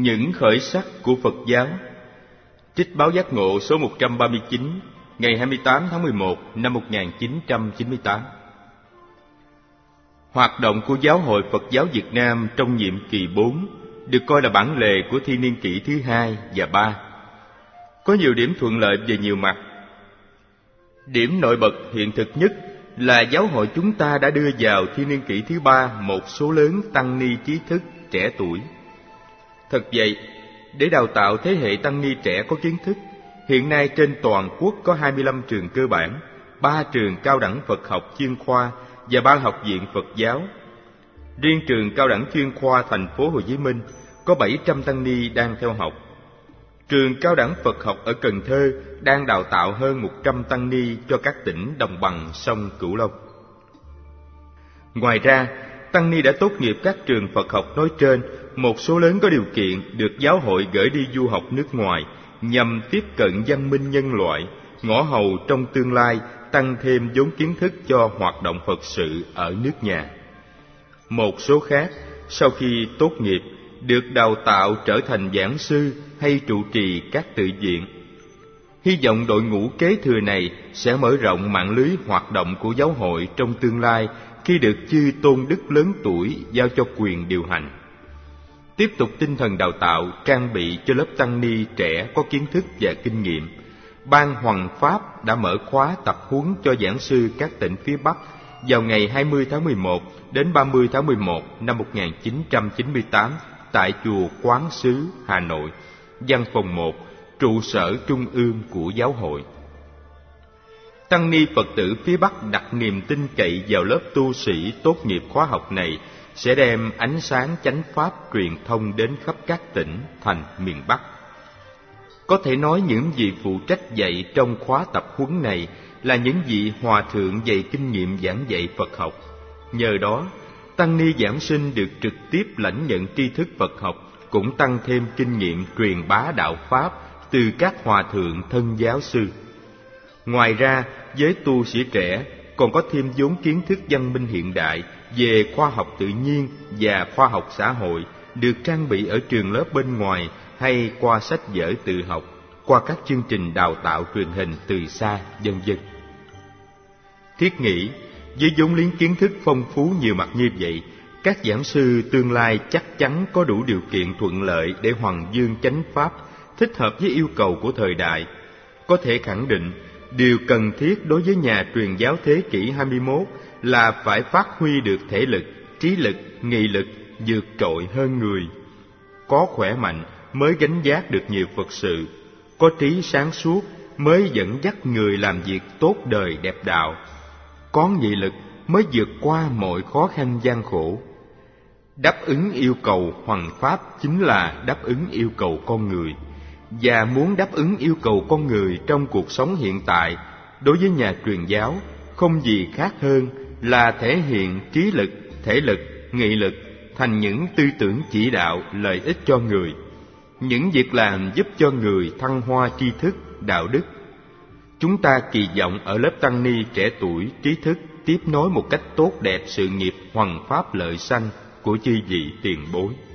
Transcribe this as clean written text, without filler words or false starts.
Những khởi sắc của Phật giáo. Trích báo Giác Ngộ số 139, ngày 28 tháng 11 năm 1998. Hoạt động của Giáo hội Phật giáo Việt Nam trong nhiệm kỳ 4 được coi là bản lề của thiên niên kỷ thứ 2 và 3. Có nhiều điểm thuận lợi về nhiều mặt. Điểm nổi bật hiện thực nhất là giáo hội chúng ta đã đưa vào thiên niên kỷ thứ 3 một số lớn tăng ni trí thức trẻ tuổi. Thật vậy, để đào tạo thế hệ tăng ni trẻ có kiến thức, hiện nay trên toàn quốc có 25 trường cơ bản, 3 trường cao đẳng Phật học chuyên khoa và 3 học viện Phật giáo. Riêng trường cao đẳng chuyên khoa thành phố Hồ Chí Minh có 700 tăng ni đang theo học. Trường cao đẳng Phật học ở Cần Thơ đang đào tạo hơn 100 tăng ni cho các tỉnh đồng bằng sông Cửu Long. Ngoài ra, tăng ni đã tốt nghiệp các trường Phật học nói trên, một số lớn có điều kiện được giáo hội gửi đi du học nước ngoài nhằm tiếp cận văn minh nhân loại, ngõ hầu trong tương lai tăng thêm vốn kiến thức cho hoạt động Phật sự ở nước nhà. Một số khác, sau khi tốt nghiệp, được đào tạo trở thành giảng sư hay trụ trì các tự viện. Hy vọng đội ngũ kế thừa này sẽ mở rộng mạng lưới hoạt động của giáo hội trong tương lai khi được chư tôn đức lớn tuổi giao cho quyền điều hành. Tiếp tục tinh thần đào tạo, trang bị cho lớp tăng ni trẻ có kiến thức và kinh nghiệm, Ban Hoằng Pháp đã mở khóa tập huấn cho giảng sư các tỉnh phía Bắc vào ngày 20 tháng 11 đến 30 tháng 11 năm 1998 tại chùa Quán Sứ, Hà Nội, văn phòng 1, trụ sở trung ương của giáo hội. Tăng ni Phật tử phía Bắc đặt niềm tin cậy vào lớp tu sĩ tốt nghiệp khóa học này sẽ đem ánh sáng chánh pháp truyền thông đến khắp các tỉnh, thành miền Bắc. Có thể nói những vị phụ trách dạy trong khóa tập huấn này là những vị hòa thượng dày kinh nghiệm giảng dạy Phật học. Nhờ đó, tăng ni giảng sinh được trực tiếp lãnh nhận tri thức Phật học, cũng tăng thêm kinh nghiệm truyền bá đạo Pháp từ các hòa thượng thân giáo sư. Ngoài ra, với tu sĩ trẻ còn có thêm vốn kiến thức văn minh hiện đại về khoa học tự nhiên và khoa học xã hội được trang bị ở trường lớp bên ngoài hay qua sách vở tự học, qua các chương trình đào tạo truyền hình từ xa, vân vân. Thiết nghĩ, với vốn liếng kiến thức phong phú nhiều mặt như vậy, các giảng sư tương lai chắc chắn có đủ điều kiện thuận lợi để hoằng dương chánh pháp, thích hợp với yêu cầu của thời đại. Có thể khẳng định, điều cần thiết đối với nhà truyền giáo thế kỷ 21 là phải phát huy được thể lực, trí lực, nghị lực vượt trội hơn người. Có khỏe mạnh mới gánh vác được nhiều Phật sự, có trí sáng suốt mới dẫn dắt người làm việc tốt đời đẹp đạo, có nghị lực mới vượt qua mọi khó khăn gian khổ. Đáp ứng yêu cầu hoằng pháp chính là đáp ứng yêu cầu con người, và muốn đáp ứng yêu cầu con người trong cuộc sống hiện tại, đối với nhà truyền giáo không gì khác hơn là thể hiện trí lực, thể lực, nghị lực thành những tư tưởng chỉ đạo lợi ích cho người, những việc làm giúp cho người thăng hoa tri thức, đạo đức. Chúng ta kỳ vọng ở lớp tăng ni trẻ tuổi trí thức tiếp nối một cách tốt đẹp sự nghiệp hoằng pháp lợi sanh của chư vị tiền bối.